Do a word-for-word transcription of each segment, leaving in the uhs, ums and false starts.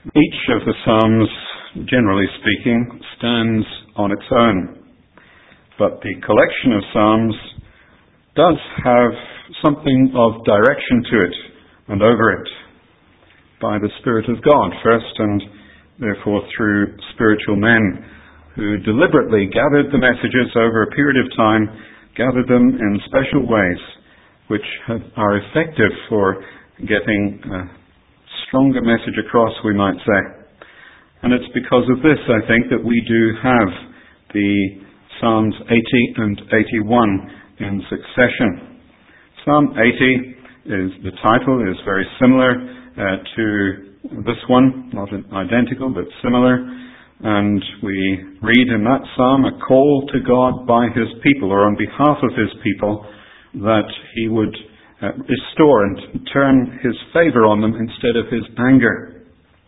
Each of the Psalms, generally speaking, stands on its own, but the collection of Psalms does have something of direction to it and over it by the Spirit of God first, and therefore through spiritual men who deliberately gathered the messages over a period of time, gathered them in special ways which have, are effective for getting a stronger message across, we might say. And it's because of this, I think, that we do have the Psalms eighty and eighty-one in succession. Psalm eighty, is the title is very similar uh, to this one, not identical but similar, and we read in that psalm a call to God by his people, or on behalf of his people, that he would uh, restore and turn his favour on them instead of his anger.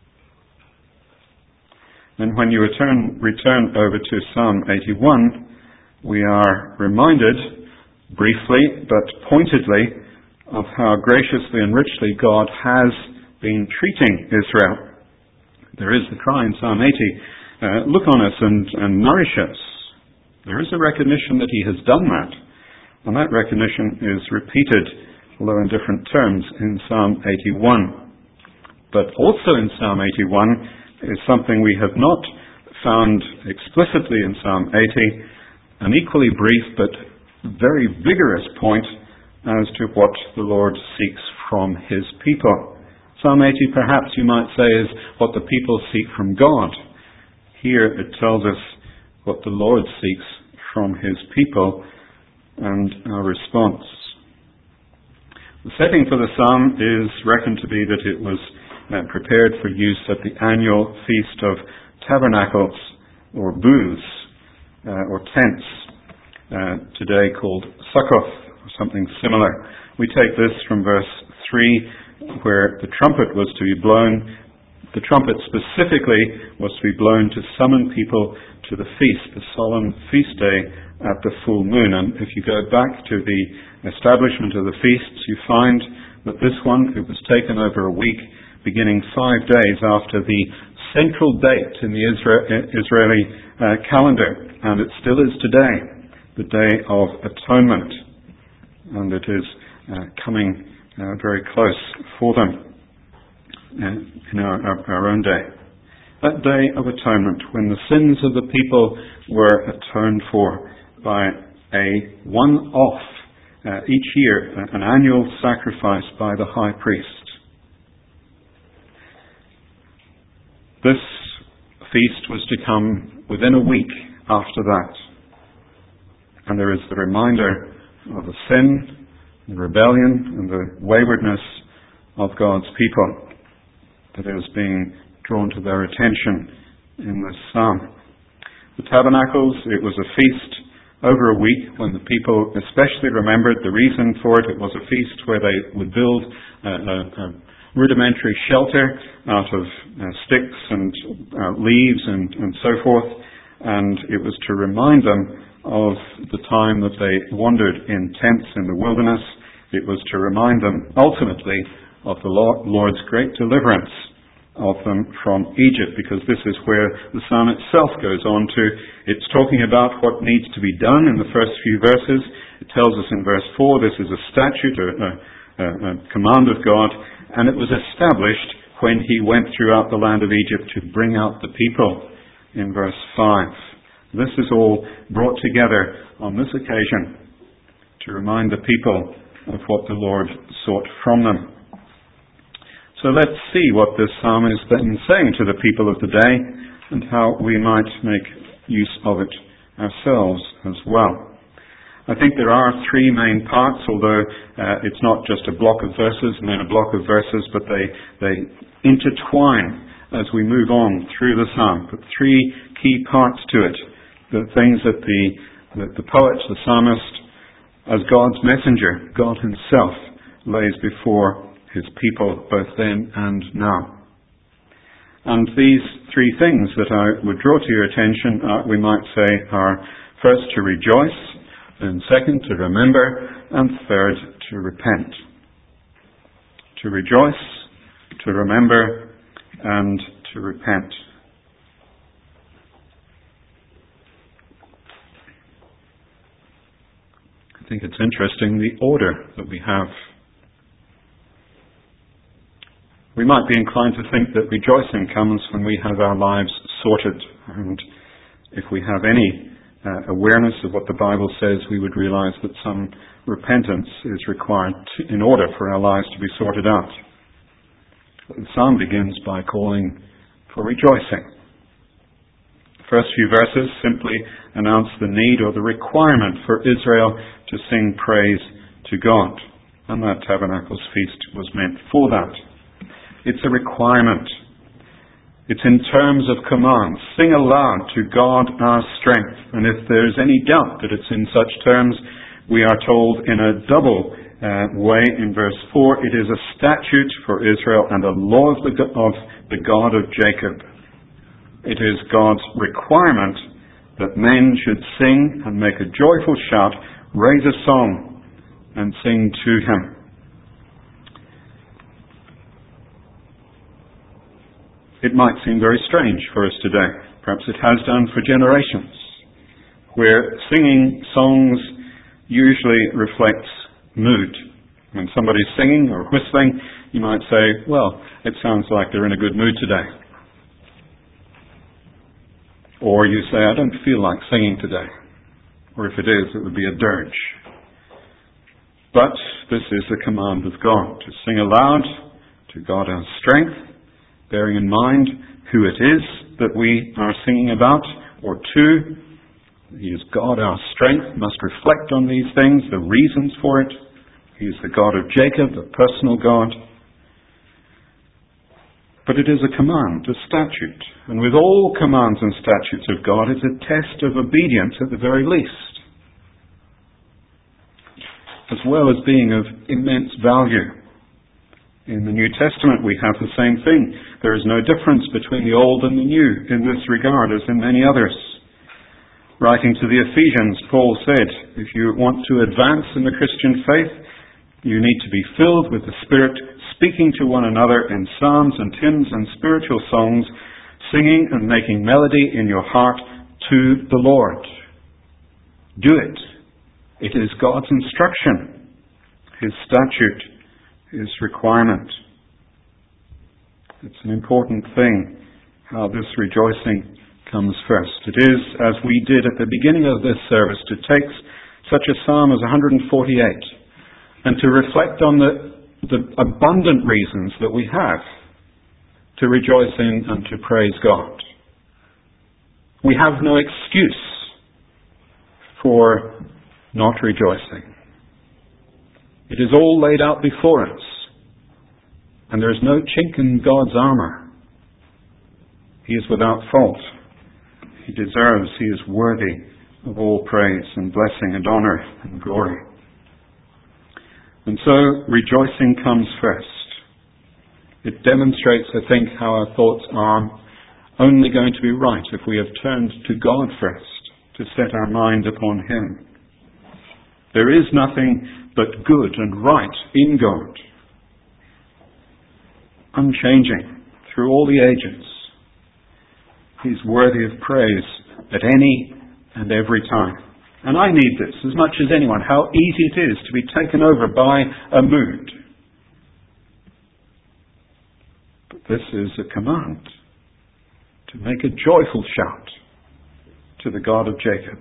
And when you return, return over to Psalm eighty-one, we are reminded, briefly but pointedly, of how graciously and richly God has been treating Israel. There is the cry in Psalm eighty, uh, look on us and, and nourish us. There is a recognition that he has done that, and that recognition is repeated, although in different terms, in Psalm eighty-one. But also in Psalm eighty-one is something we have not found explicitly in Psalm eighty, an equally brief but very vigorous point as to what the Lord seeks from his people. Psalm eighty, perhaps you might say, is what the people seek from God. Here it tells us what the Lord seeks from his people and our response. The setting for the psalm is reckoned to be that it was uh, prepared for use at the annual Feast of Tabernacles, or booths, uh, or tents, uh, today called Sukkoth, something similar. We take this from verse three, where the trumpet was to be blown. The trumpet specifically was to be blown to summon people to the feast, the solemn feast day at the full moon. And if you go back to the establishment of the feasts, you find that this one, it was taken over a week, beginning five days after the central date in the Israeli uh, calendar. And it still is today, the Day of Atonement. And it is uh, coming uh, very close for them uh, in our, our, our own day. That Day of Atonement, when the sins of the people were atoned for by a one-off, uh, each year, uh, an annual sacrifice by the high priest. This feast was to come within a week after that. And there is the reminder of the sin, the rebellion, and the waywardness of God's people that is being drawn to their attention in this psalm. The tabernacles, it was a feast over a week when the people especially remembered the reason for it. It was a feast where they would build a, a, a rudimentary shelter out of uh, sticks and uh, leaves and, and so forth, and it was to remind them of the time that they wandered in tents in the wilderness. It was to remind them ultimately of the Lord's great deliverance of them from Egypt, because this is where the psalm itself goes on to. It's talking about what needs to be done in the first few verses. It tells us in verse four, this is a statute, a, a, a command of God, and it was established when he went throughout the land of Egypt to bring out the people in verse five. This is all brought together on this occasion to remind the people of what the Lord sought from them. So let's see what this psalm is then saying to the people of the day and how we might make use of it ourselves as well. I think there are three main parts, although uh, it's not just a block of verses and then a block of verses, but they, they intertwine as we move on through the psalm. But three key parts to it. The things that the, that the poet, the psalmist, as God's messenger, God himself, lays before his people both then and now. And these three things that I would draw to your attention, are, we might say, are first to rejoice, then second to remember, and third to repent. To rejoice, to remember, and to repent. I think it's interesting the order that we have. We might be inclined to think that rejoicing comes when we have our lives sorted, and if we have any uh, awareness of what the Bible says, we would realize that some repentance is required to, in order for our lives to be sorted out. The psalm begins by calling for rejoicing. The first few verses simply announce the need or the requirement for Israel to sing praise to God. And that Tabernacles feast was meant for that. It's a requirement. It's in terms of command. Sing aloud to God our strength. And if there's any doubt that it's in such terms, we are told in a double uh, way in verse four, it is a statute for Israel and a law of the, of the God of Jacob. It is God's requirement that men should sing and make a joyful shout, raise a song and sing to Him. It might seem very strange for us today. Perhaps it has done for generations, where singing songs usually reflects mood. When somebody's singing or whistling, you might say, well, it sounds like they're in a good mood today. Or you say, I don't feel like singing today. Or if it is, it would be a dirge. But this is the command of God, to sing aloud to God our strength, bearing in mind who it is that we are singing about, or two, He is God our strength, must reflect on these things, the reasons for it. He is the God of Jacob, the personal God. But it is a command, a statute. And with all commands and statutes of God, it's a test of obedience at the very least, as well as being of immense value. In the New Testament, we have the same thing. There is no difference between the Old and the New in this regard, as in many others. Writing to the Ephesians, Paul said, if you want to advance in the Christian faith, you need to be filled with the Spirit, speaking to one another in psalms and hymns and spiritual songs, singing and making melody in your heart to the Lord. Do it. It is God's instruction, His statute, His requirement. It's an important thing how this rejoicing comes first. It is, as we did at the beginning of this service, to take such a psalm as one hundred forty-eight and to reflect on the, the abundant reasons that we have to rejoice in and to praise God. We have no excuse for not rejoicing. It is all laid out before us, and there is no chink in God's armor. He is without fault. He deserves, He is worthy of all praise and blessing and honor and glory. And so, rejoicing comes first. It demonstrates, I think, how our thoughts are only going to be right if we have turned to God first, to set our mind upon Him. There is nothing but good and right in God, unchanging through all the ages. He's worthy of praise at any and every time. And I need this as much as anyone, how easy it is to be taken over by a mood. But this is a command to make a joyful shout to the God of Jacob.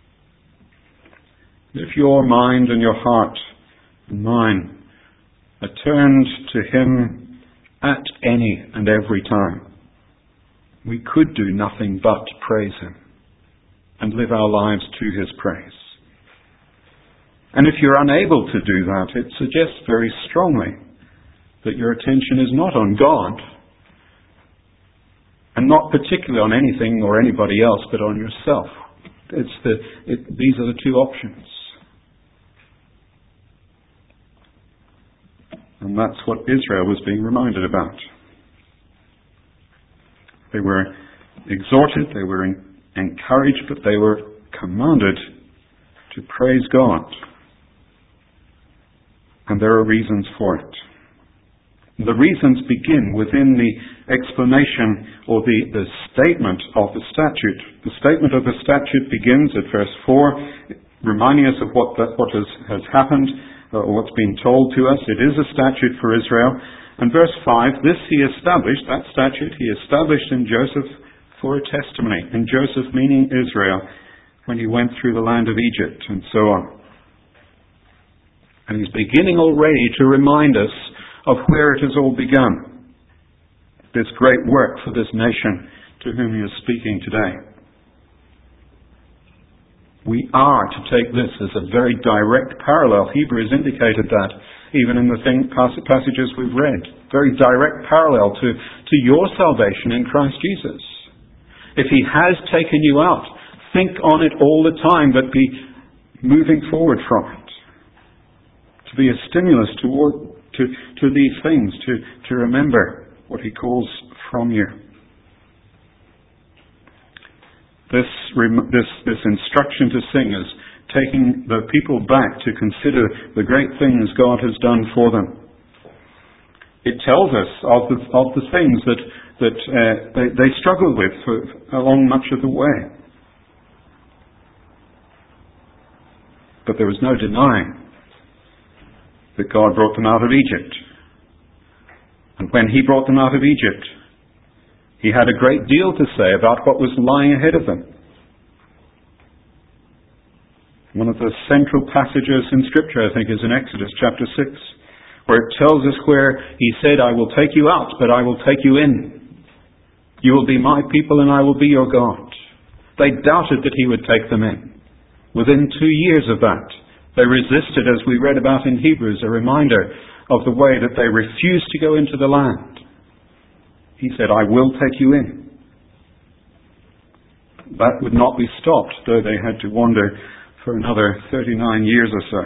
If your mind and your heart and mine are turned to Him at any and every time, we could do nothing but praise Him and live our lives to His praise. And if you're unable to do that, it suggests very strongly that your attention is not on God, and not particularly on anything or anybody else, but on yourself. It's the, it, these are the two options. And that's what Israel was being reminded about. They were exhorted, they were encouraged, but they were commanded to praise God. And there are reasons for it. The reasons begin within the explanation or the, the statement of the statute. The statement of the statute begins at verse four, reminding us of what, the, what has, has happened, or what's been told to us. It is a statute for Israel. And verse five, this he established, that statute he established in Joseph for a testimony. In Joseph meaning Israel, when he went through the land of Egypt and so on. And he's beginning already to remind us of where it has all begun. This great work for this nation to whom he is speaking today. We are to take this as a very direct parallel. Hebrews indicated that even in the thing, passages we've read. Very direct parallel to, to your salvation in Christ Jesus. If he has taken you out, think on it all the time, but be moving forward from it. To be a stimulus toward To, to these things, to, to remember what he calls from you. This, this, this instruction to sing is taking the people back to consider the great things God has done for them. It tells us of the, of the things that, that uh, they, they struggled with for, along much of the way. But there was no denying that God brought them out of Egypt. And when he brought them out of Egypt, he had a great deal to say about what was lying ahead of them. One of the central passages in Scripture, I think, is in Exodus chapter six, where it tells us where he said, I will take you out, but I will take you in. You will be my people and I will be your God. They doubted that he would take them in. Within two years of that, they resisted, as we read about in Hebrews, a reminder of the way that they refused to go into the land. He said, I will take you in. That would not be stopped, though they had to wander for another thirty-nine years or so.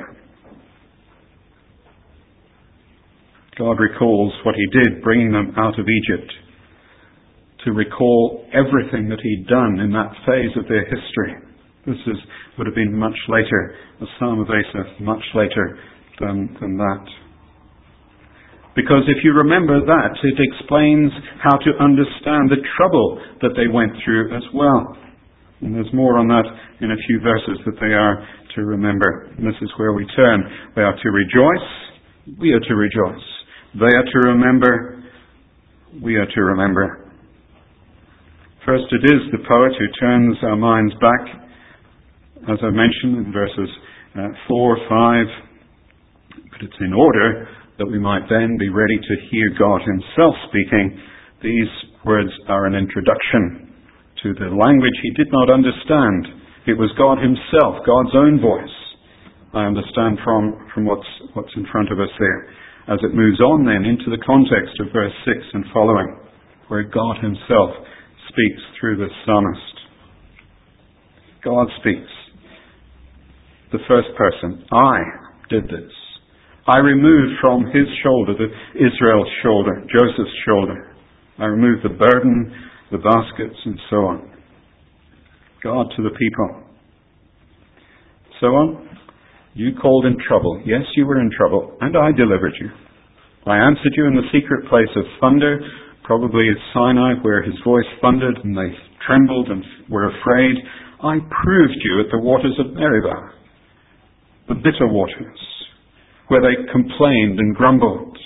God recalls what he did, bringing them out of Egypt, to recall everything that he'd done in that phase of their history. This is, would have been much later, the Psalm of Asaph, much later than, than that. Because if you remember that, it explains how to understand the trouble that they went through as well. And there's more on that in a few verses that they are to remember. And this is where we turn. They are to rejoice. We are to rejoice. They are to remember. We are to remember. First, it is the poet who turns our minds back, as I mentioned in verses uh, four, five, but it's in order that we might then be ready to hear God himself speaking. These words are an introduction to the language he did not understand. It was God himself, God's own voice. I understand from, from what's, what's in front of us there. As it moves on then into the context of verse six and following, where God himself speaks through the psalmist. God speaks. The first person, I did this. I removed from his shoulder, the Israel's shoulder, Joseph's shoulder. I removed the burden, the baskets, and so on. God to the people. So on. You called in trouble. Yes, you were in trouble, and I delivered you. I answered you in the secret place of thunder, probably at Sinai, where his voice thundered, and they trembled and were afraid. I proved you at the waters of Meribah, the bitter waters, where they complained and grumbled.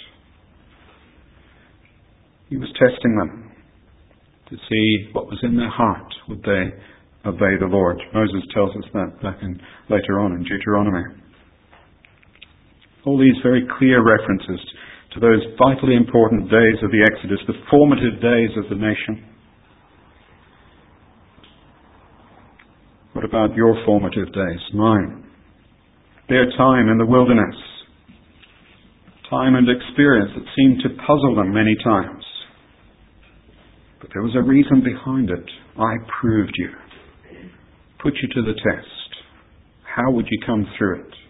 He was testing them to see what was in their heart. Would they obey the Lord? Moses tells us that back in, later on in Deuteronomy. All these very clear references to those vitally important days of the Exodus, the formative days of the nation. What about your formative days? Mine. Their time in the wilderness. Time and experience that seemed to puzzle them many times. But there was a reason behind it. I proved you. Put you to the test. How would you come through it?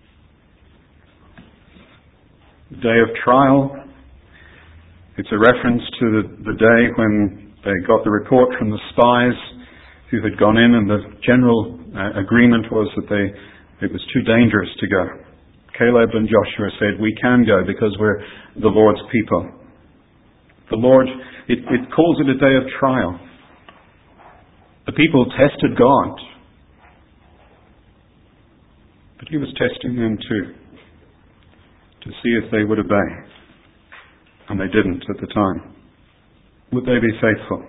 The day of trial. It's a reference to the, the day when they got the report from the spies who had gone in, and the general uh, agreement was that they it was too dangerous to go. Caleb and Joshua said, we can go because we're the Lord's people. The Lord, it, it calls it a day of trial. The people tested God. But he was testing them too, to see if they would obey. And they didn't at the time. Would they be faithful?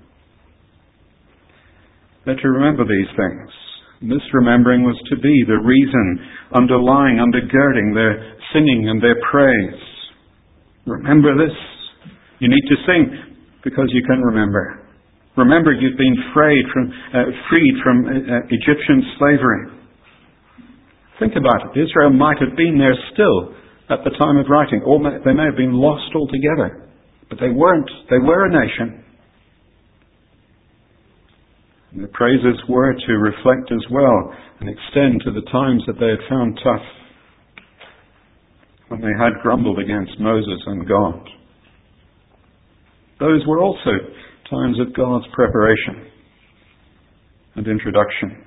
They're to remember these things. This remembering was to be the reason underlying, undergirding their singing and their praise. Remember this. You need to sing because you can remember. Remember you've been freed from, uh, freed from uh, Egyptian slavery. Think about it. Israel might have been there still at the time of writing, or they may have been lost altogether. But they weren't. They were a nation. And the praises were to reflect as well and extend to the times that they had found tough, when they had grumbled against Moses and God. Those were also times of God's preparation and introduction.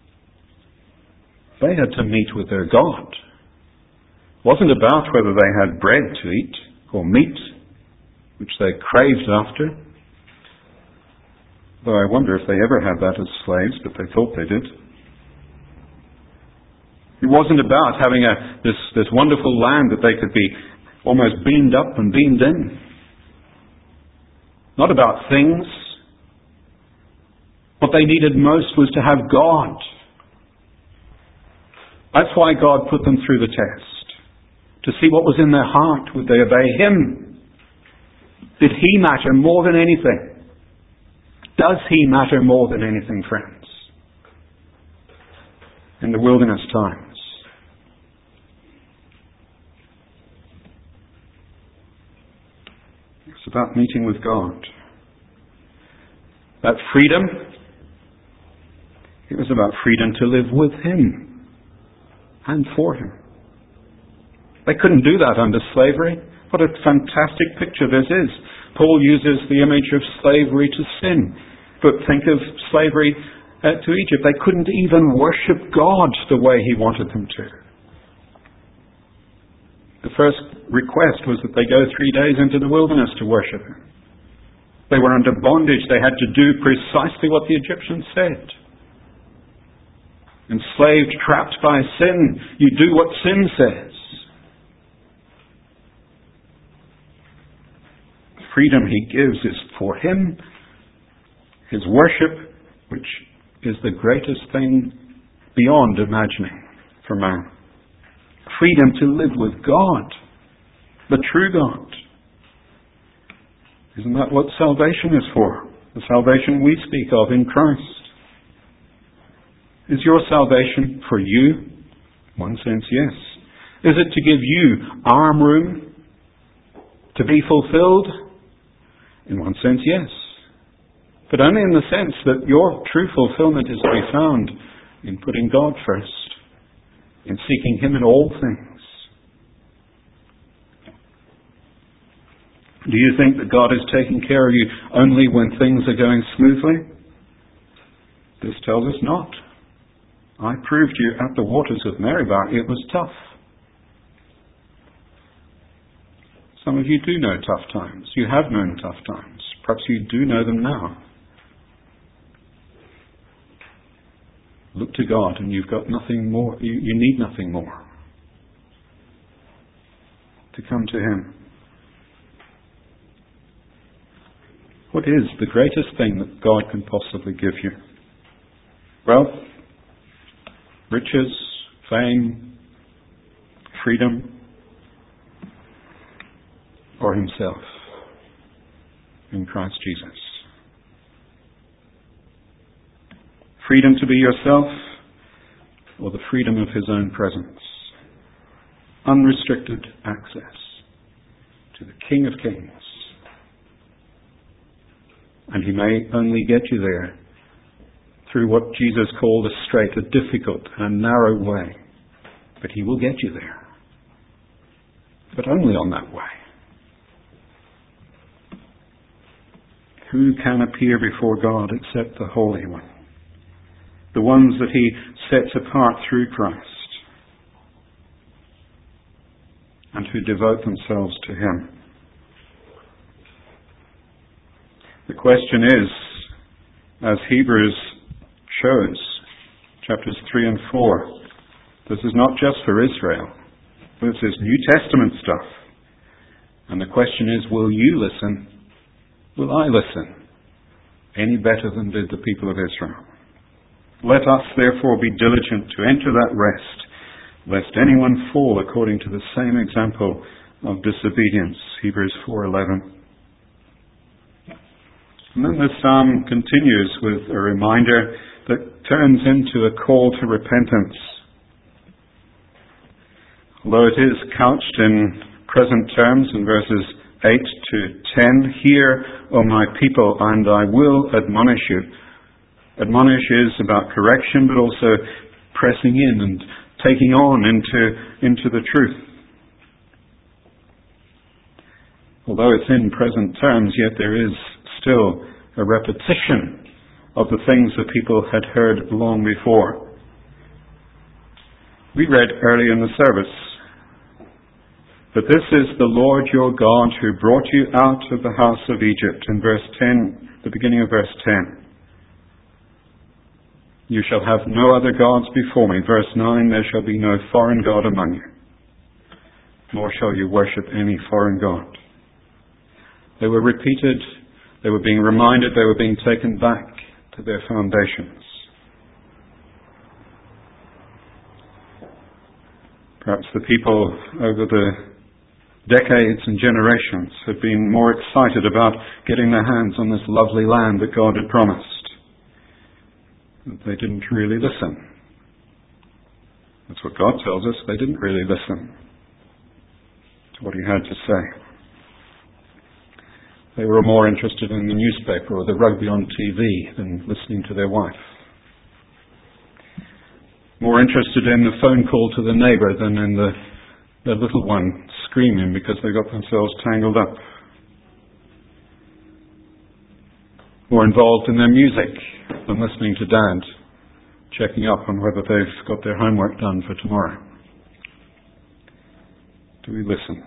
They had to meet with their God. It wasn't about whether they had bread to eat or meat, which they craved after. Though I wonder if they ever had that as slaves, but they thought they did. It wasn't about having a, this, this wonderful land that they could be almost beamed up and beamed in. Not about things. What they needed most was to have God. That's why God put them through the test. To see what was in their heart. Would they obey Him? Did He matter more than anything? Does He matter more than anything, friends? In the wilderness times. It's about meeting with God. That freedom, it was about freedom to live with Him and for Him. They couldn't do that under slavery. What a fantastic picture this is. Paul uses the image of slavery to sin. But think of slavery uh, to Egypt. They couldn't even worship God the way He wanted them to. The first request was that they go three days into the wilderness to worship Him. They were under bondage. They had to do precisely what the Egyptians said. Enslaved, trapped by sin, you do what sin says. Freedom He gives is for Him, His worship, which is the greatest thing beyond imagining for man. Freedom to live with God, the true God. Isn't that what salvation is for? The salvation we speak of in Christ. Is your salvation for you? In one sense, yes. Is it to give you arm room to be fulfilled? In one sense, yes. But only in the sense that your true fulfillment is to be found in putting God first, in seeking Him in all things. Do you think that God is taking care of you only when things are going smoothly? This tells us not. I proved to you at the waters of Meribah it was tough. Some of you do know tough times. You have known tough times. Perhaps you do know them now. Look to God and you've got nothing more. You, you need nothing more. To come to Him. What is the greatest thing that God can possibly give you? Wealth, riches, fame, freedom, or Himself in Christ Jesus. Freedom to be yourself, or the freedom of His own presence. Unrestricted access to the King of Kings. And He may only get you there through what Jesus called a straight, a difficult, and narrow way. But He will get you there. But only on that way. Who can appear before God except the Holy One? The ones that He sets apart through Christ. to devote themselves to Him. The question is, as Hebrews shows, chapters three and four, this is not just for Israel. This is New Testament stuff. And the question is, will you listen? Will I listen? Any better than did the people of Israel? Let us therefore be diligent to enter that rest, lest anyone fall according to the same example of disobedience. Hebrews four eleven. And then the psalm continues with a reminder that turns into a call to repentance. Although it is couched in present terms in verses eight to ten, hear, O my people, and I will admonish you. Admonish is about correction, but also pressing in and taking on into, into the truth. Although it's in present terms, yet there is still a repetition of the things that people had heard long before. We read early in the service, but this is the Lord your God who brought you out of the house of Egypt, in verse ten, the beginning of verse ten. You shall have no other gods before me. Verse nine, there shall be no foreign god among you, nor shall you worship any foreign god. They were repeated, they were being reminded, they were being taken back to their foundations. Perhaps the people over the decades and generations had been more excited about getting their hands on this lovely land that God had promised. They didn't really listen. That's what God tells us. They didn't really listen to what He had to say. They were more interested in the newspaper or the rugby on T V than listening to their wife. More interested in the phone call to the neighbour than in the, the little one screaming because they got themselves tangled up. More involved in their music than listening to Dad, checking up on whether they've got their homework done for tomorrow. Do we listen?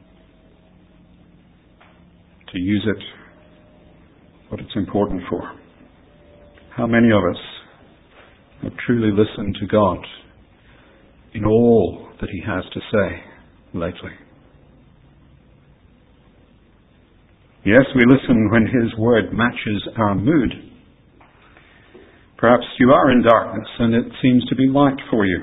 To use it, what it's important for? How many of us have truly listened to God in all that He has to say lately? Yes, we listen when His word matches our mood. Perhaps you are in darkness and it seems to be light for you.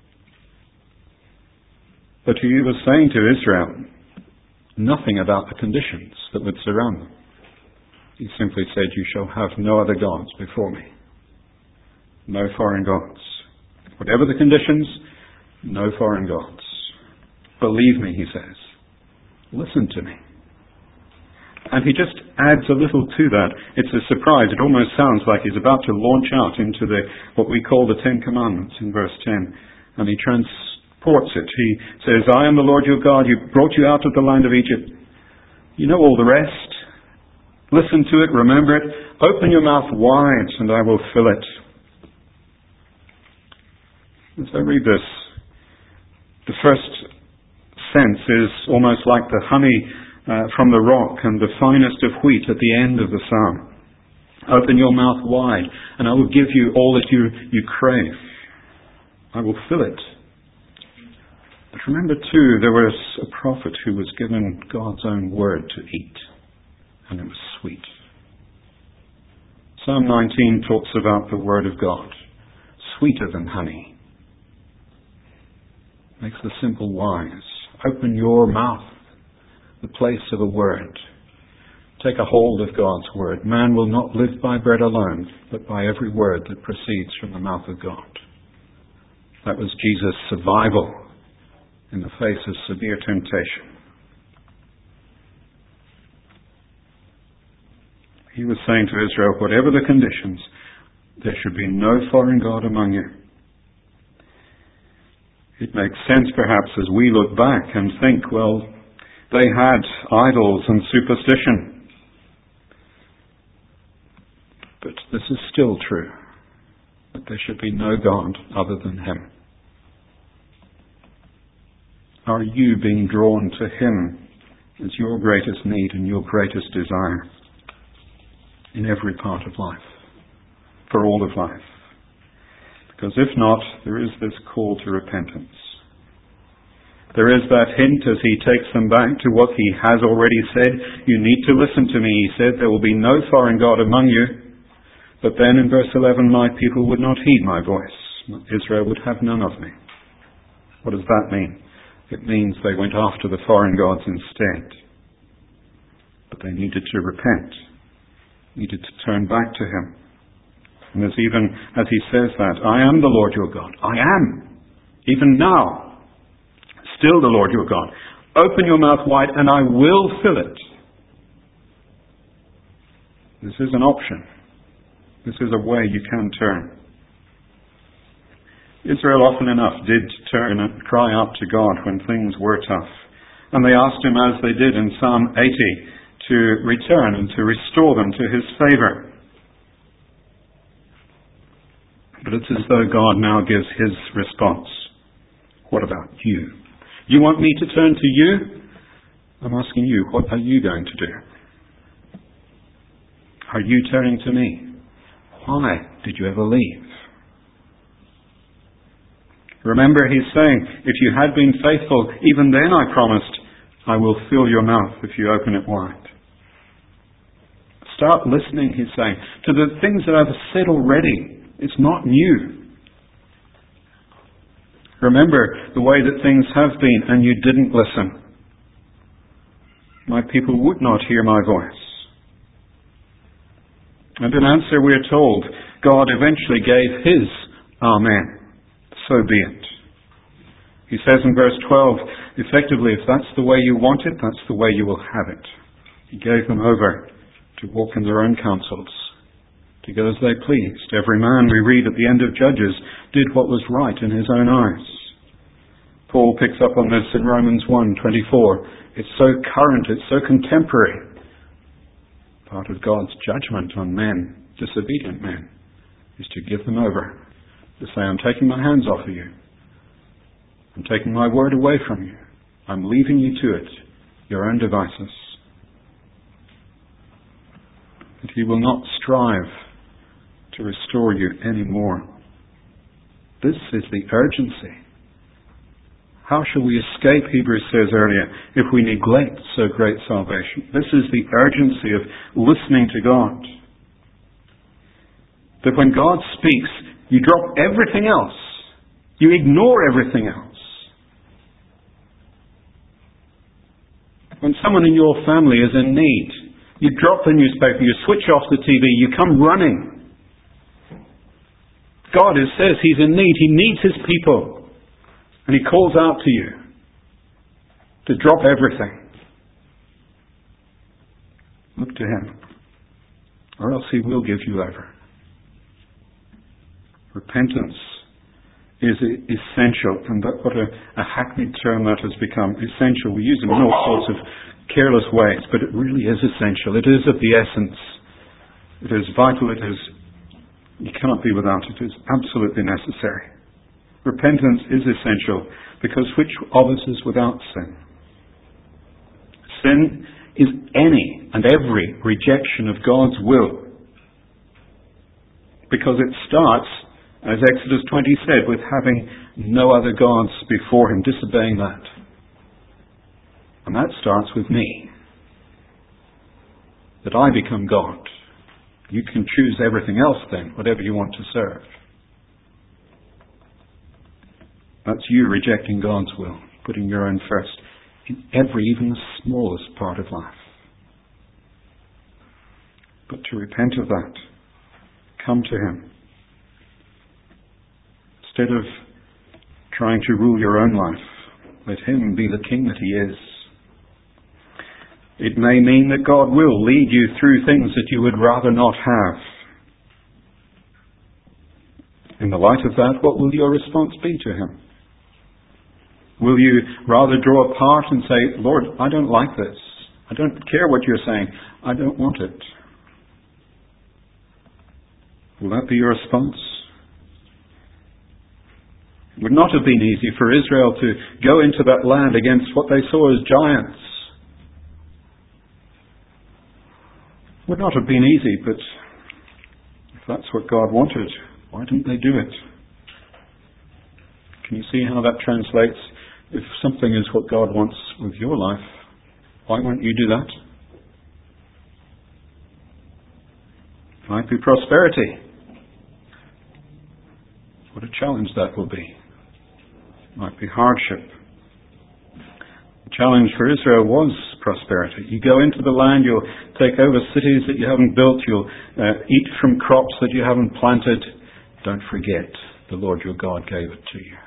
But He was saying to Israel nothing about the conditions that would surround them. He simply said, you shall have no other gods before me. No foreign gods. Whatever the conditions, no foreign gods. Believe me, He says. Listen to me. And He just adds a little to that. It's a surprise. It almost sounds like He's about to launch out into the what we call the Ten Commandments in verse ten. And He transports it. He says, I am the Lord your God, who brought you out of the land of Egypt. You know all the rest. Listen to it, remember it. Open your mouth wide, and I will fill it. As I read this, the first sense is almost like the honey uh, from the rock and the finest of wheat at the end of the psalm. Open your mouth wide, and I will give you all that you, you crave. I will fill it. But remember too, there was a prophet who was given God's own word to eat, and it was sweet. Psalm nineteen talks about the word of God, sweeter than honey. Makes the simple wise. Open your mouth, the place of a word. Take a hold of God's word. Man will not live by bread alone, but by every word that proceeds from the mouth of God. That was Jesus' survival in the face of severe temptation. He was saying to Israel, whatever the conditions, there should be no foreign god among you. It makes sense perhaps as we look back and think, well, they had idols and superstition. But this is still true, that there should be no God other than Him. Are you being drawn to Him as your greatest need and your greatest desire in every part of life, for all of life? Because if not, there is this call to repentance. There is that hint as He takes them back to what He has already said. You need to listen to me, He said. There will be no foreign God among you. But then in verse eleven, my people would not heed my voice. Israel would have none of me. What does that mean? It means they went after the foreign gods instead. But they needed to repent, needed to turn back to Him. And there's even, as He says that, I am the Lord your God. I am. Even now. Still the Lord your God. Open your mouth wide and I will fill it. This is an option. This is a way you can turn. Israel often enough did turn and cry out to God when things were tough. And they asked Him, as they did in Psalm eighty, to return and to restore them to His favour. But it's as though God now gives His response. What about you? You want me to turn to you? I'm asking you, what are you going to do? Are you turning to me? Why did you ever leave? Remember, He's saying, if you had been faithful, even then I promised, I will fill your mouth if you open it wide. Start listening, He's saying, to the things that I've said already. It's not new. Remember the way that things have been and you didn't listen. My people would not hear my voice. And in answer we are told, God eventually gave His Amen. So be it. He says in verse twelve, effectively, if that's the way you want it, that's the way you will have it. He gave them over to walk in their own counsels, to go as they pleased. Every man, we read at the end of Judges, did what was right in his own eyes. Paul picks up on this in Romans one twenty-four. It's so current, it's so contemporary. Part of God's judgment on men, disobedient men, is to give them over. To say, I'm taking my hands off of you. I'm taking my word away from you. I'm leaving you to it, your own devices. But He will not strive to restore you anymore. This is the urgency. How shall we escape, Hebrews says earlier, if we neglect so great salvation? This is the urgency of listening to God. That when God speaks, you drop everything else. You ignore everything else. When someone in your family is in need, you drop the newspaper, you switch off the T V, you come running. God is, says He's in need. He needs His people. And He calls out to you to drop everything. Look to Him, or else He will give you over. Repentance is essential, and that what a, a hackneyed term that has become. Essential. We use it in all sorts of careless ways, but it really is essential. It is of the essence. It is vital. It is. You cannot be without it. It is absolutely necessary. Repentance is essential, because which of us is without sin? Sin is any and every rejection of God's will, because it starts, as Exodus twenty said, with having no other gods before Him, disobeying that. And that starts with me. That I become God. You can choose everything else then, whatever you want to serve. That's you rejecting God's will, putting your own first in every, even the smallest part of life. But to repent of that, come to Him. Instead of trying to rule your own life, let Him be the King that He is. It may mean that God will lead you through things that you would rather not have. In the light of that, what will your response be to Him? Will you rather draw apart and say, Lord, I don't like this. I don't care what you're saying. I don't want it. Will that be your response? It would not have been easy for Israel to go into that land against what they saw as giants. It would not have been easy, but if that's what God wanted, why didn't they do it? Can you see how that translates? If something is what God wants with your life, why won't you do that? It might be prosperity. What a challenge that will be. It might be hardship. The challenge for Israel was prosperity. You go into the land, you'll take over cities that you haven't built, you'll uh, eat from crops that you haven't planted. Don't forget, the Lord your God gave it to you.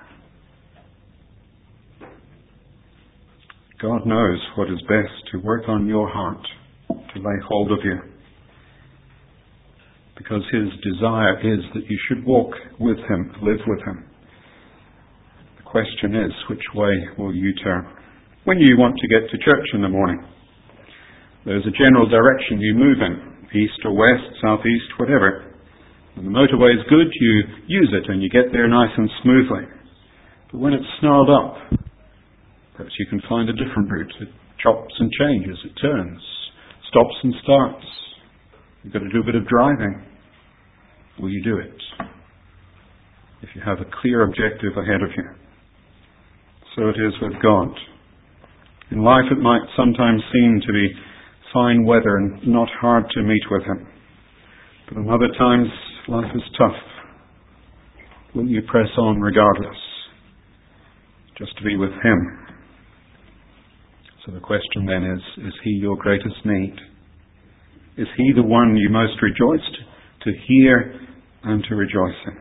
God knows what is best to work on your heart, to lay hold of you. Because His desire is that you should walk with Him, live with Him. The question is, which way will you turn? When you want to get to church in the morning, there's a general direction you move in, east or west, southeast, whatever. When the motorway is good, you use it and you get there nice and smoothly. But when it's snarled up, perhaps you can find a different route. It chops and changes, it turns, stops and starts. You've got to do a bit of driving. Will you do it? If you have a clear objective ahead of you. So it is with God. In life it might sometimes seem to be fine weather and not hard to meet with Him. But in other times life is tough. Will you press on regardless? Just to be with Him. So the question then is, is He your greatest need? Is He the one you most rejoiced to hear and to rejoice in?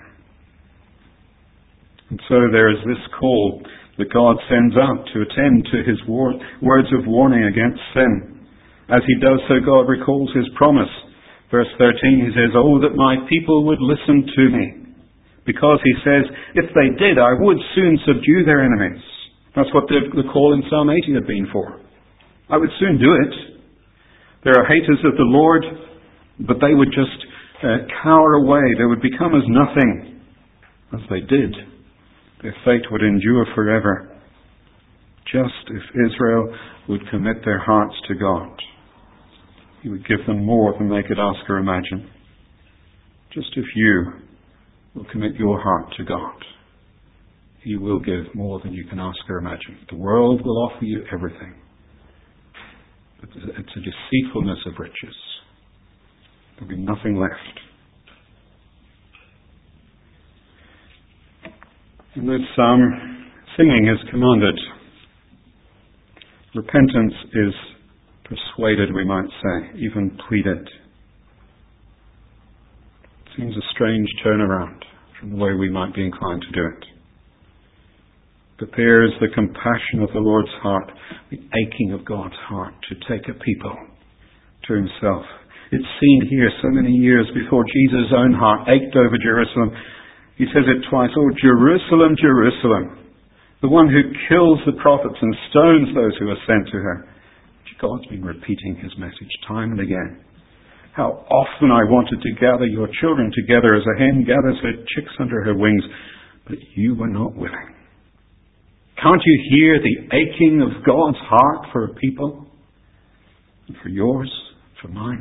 And so there is this call that God sends out to attend to His war- words of warning against sin. As He does so, God recalls His promise. Verse thirteen, He says, "Oh, that my people would listen to me." Because He says, if they did, I would soon subdue their enemies. That's what the, the call in Psalm eighty had been for. I would soon do it. There are haters of the Lord, but they would just uh, cower away. They would become as nothing as they did. Their fate would endure forever. Just if Israel would commit their hearts to God, He would give them more than they could ask or imagine. Just if you will commit your heart to God, He will give more than you can ask or imagine. The world will offer you everything. But it's a deceitfulness of riches. There'll be nothing left. In this psalm, singing is commanded. Repentance is persuaded, we might say, even pleaded. It seems a strange turnaround from the way we might be inclined to do it. But there is the compassion of the Lord's heart, the aching of God's heart to take a people to Himself. It's seen here so many years before Jesus' own heart ached over Jerusalem. He says it twice, "Oh, Jerusalem, Jerusalem, the one who kills the prophets and stones those who are sent to her." God's been repeating His message time and again. How often I wanted to gather your children together as a hen gathers her chicks under her wings, but you were not willing. Can't you hear the aching of God's heart for a people? And for yours, for mine.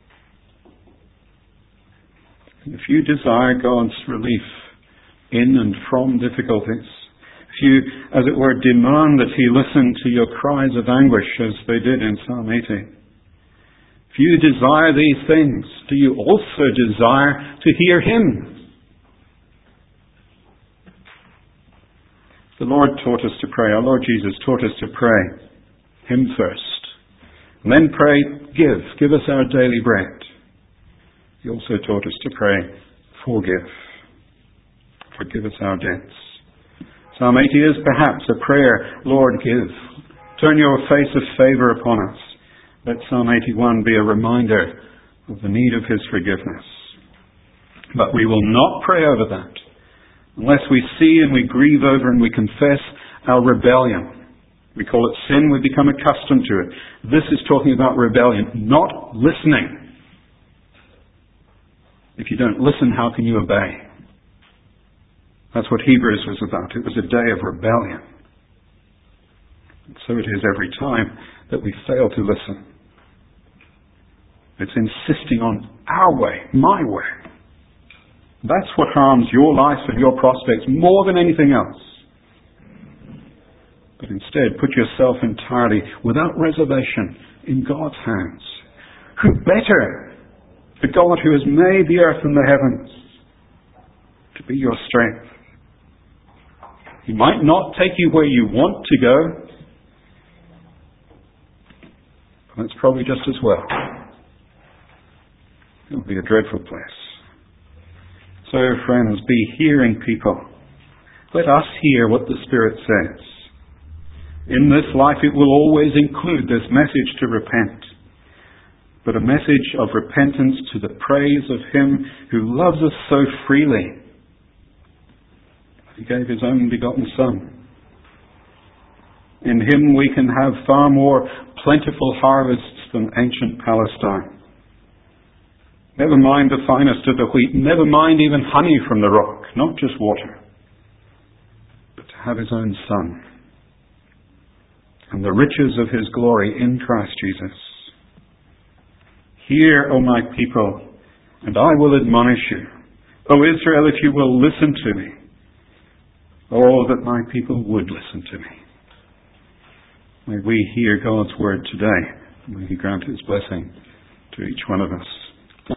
And if you desire God's relief in and from difficulties, if you, as it were, demand that He listen to your cries of anguish as they did in Psalm eighty, if you desire these things, do you also desire to hear Him? The Lord taught us to pray. Our Lord Jesus taught us to pray Him first. And then pray, give. Give us our daily bread. He also taught us to pray, forgive. Forgive us our debts. Psalm eighty is perhaps a prayer, Lord, give. Turn your face of favour upon us. Let Psalm eighty-one be a reminder of the need of His forgiveness. But we will not pray over that unless we see and we grieve over and we confess our rebellion. We call it sin. We become accustomed to it. This is talking about rebellion, not listening. If you don't listen, how can you obey? That's what Hebrews was about. It was a day of rebellion. And so it is every time that we fail to listen. It's insisting on our way, my way. That's what harms your life and your prospects more than anything else. But instead, put yourself entirely, without reservation, in God's hands. Who better? The God who has made the earth and the heavens to be your strength. He might not take you where you want to go. But that's probably just as well. It'll be a dreadful place. So, friends, be hearing people. Let us hear what the Spirit says. In this life it will always include this message to repent, but a message of repentance to the praise of Him who loves us so freely. He gave His only begotten Son. In Him we can have far more plentiful harvests than ancient Palestine. Never mind the finest of the wheat, never mind even honey from the rock, not just water, but to have His own Son and the riches of His glory in Christ Jesus. Hear, O my people, and I will admonish you. O Israel, if you will listen to me. Oh, that my people would listen to me. May we hear God's word today. May He grant His blessing to each one of us.